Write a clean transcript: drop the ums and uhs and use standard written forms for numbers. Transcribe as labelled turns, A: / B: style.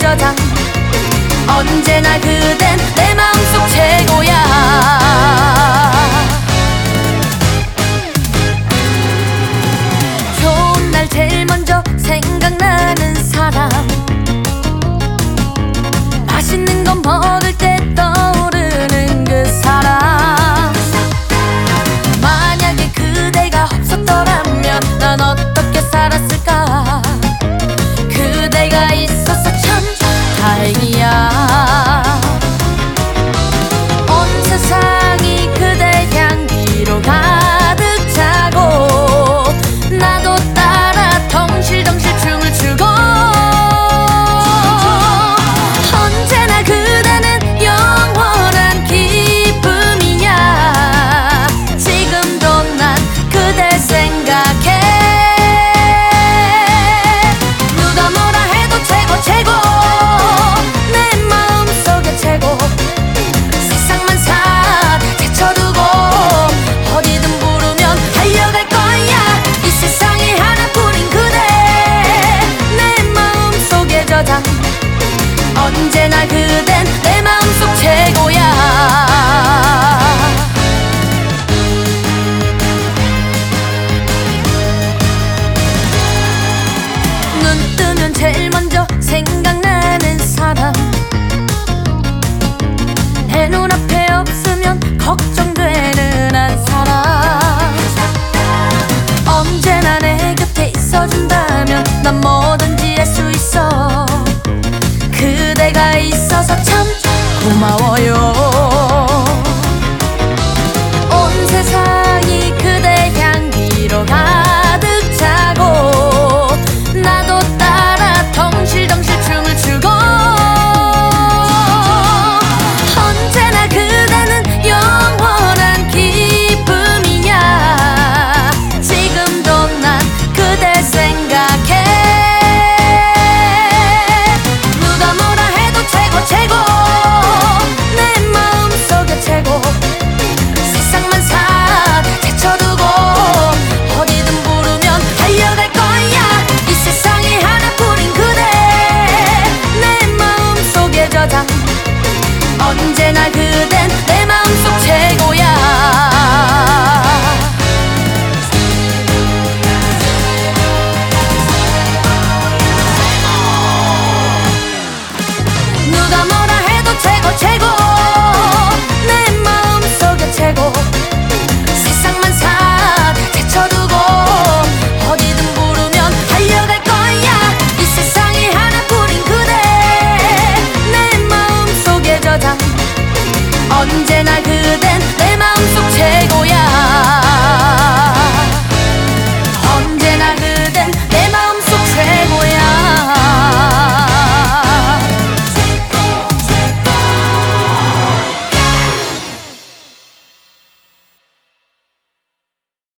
A: 저장. 언제나 그댄 내 마음속 최고야. 좋은 날 제일 먼저 생각나는 사람, 맛있는 거 먹을 때 떠오르는 그 사람. 만약에 그대가 없었더라면 난 어떻게 살았을까. 그대가 있어서 참 다행이야. 온 세상이 그대 향기로 가득 차고 나도 따라 덩실덩실 춤을 추고. 언제나 그대는 영원한 기쁨이야. 지금도 난 그댈 생각해. 누가 뭐라 해도 최고 최고, 내 마음속에 최고. 세상만 다 제쳐두고 어디든 부르면 달려갈 거야. 이 세상에 하나뿐인 그대 내 마음속에 저장. 언제나 그댄 내 마음속 최고야. 눈 뜨면 제일 먼저 생각나는 사람, 내 눈앞에 없으면 걱정되는 한 사람. 언제나 내 곁에 있어준다면 난 뭐든지 할 수 있어. 그대가 있어서 참 고마워요.